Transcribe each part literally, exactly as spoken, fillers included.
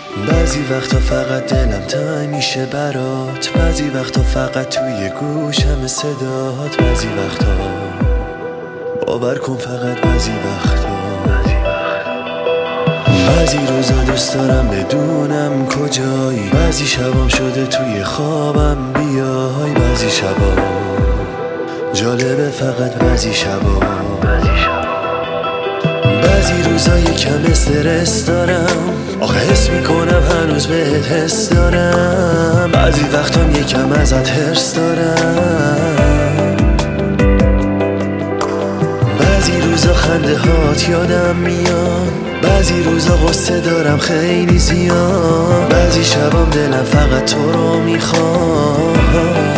بعضی وقتا فقط دلم تنگ میشه برات، بعضی وقتا فقط توی گوشم صدات، بعضی وقتا باور کن فقط بعضی وقتا بعضی روزا دوست دارم بدونم کجایی، بعضی شبام شده توی خوابم بیای، بعضی شبا جالبه فقط بعضی شبا بعضی روزا یکم استرس دارم، آخه حس میکنم هنوز بهت حس دارم، بعضی وقتام یکم ازت حرص دارم، بعضی روزا خنده هات یادم میاد، بعضی روزا غصه دارم خیلی زیاد، بعضی شبام دلم فقط تو رو میخواد.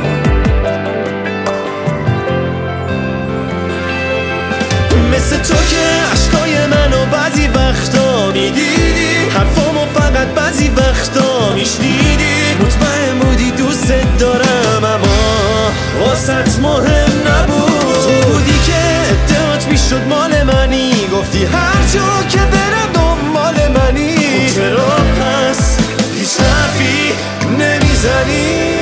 مثل تو که عشقای منو بعضی وقتا میدیدی، حرفامو فقط بعضی وقتا میشنیدی، مطمئن بودی دوست دارم اما واسط مهم نبود، تو بودی که ادعات میشد مال منی، گفتی هر جا که برم دنبال منی، خب چرا پس هیچ حرفی نمیزنی؟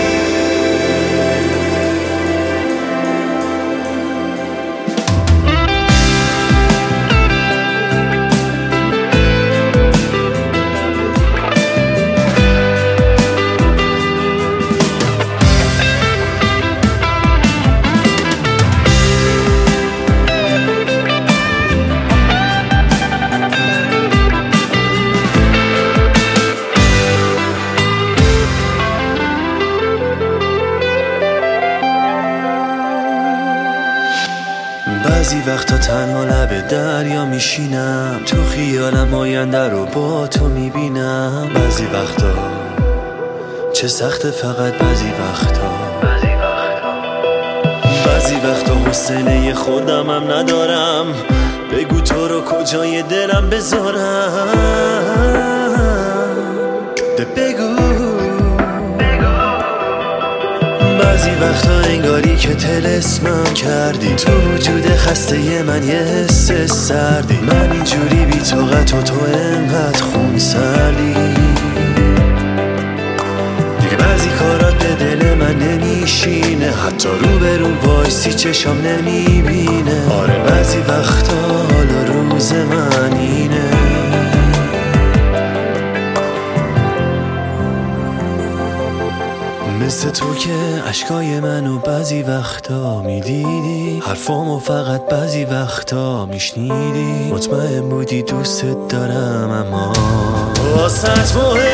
بعضی وقتا تنها لب دریا میشینم، تو خیالم آینده رو با تو میبینم، بعضی وقتا چه سخته فقط بعضی وقتا بعضی وقتا حوصله خودم هم ندارم، بگو تو رو کجای دلم بذارم، بگو بعضی وقتا انگاری که طلسمم کردی، تو وجود خسته من یه حس سردی، من اینجوری بی طاقت و تو انقدر خون سردی، دیگه بعضی کارات به دل من نمیشینه، حتی رو به رو وایسی چشام نمیبینه، آره بعضی وقتا حالا روز من اینه. مثل تو که عشقای منو بعضی وقتا میدیدی، حرفامو فقط بعضی وقتا میشنیدی، مطمئن بودی دوست دارم اما واسط مهم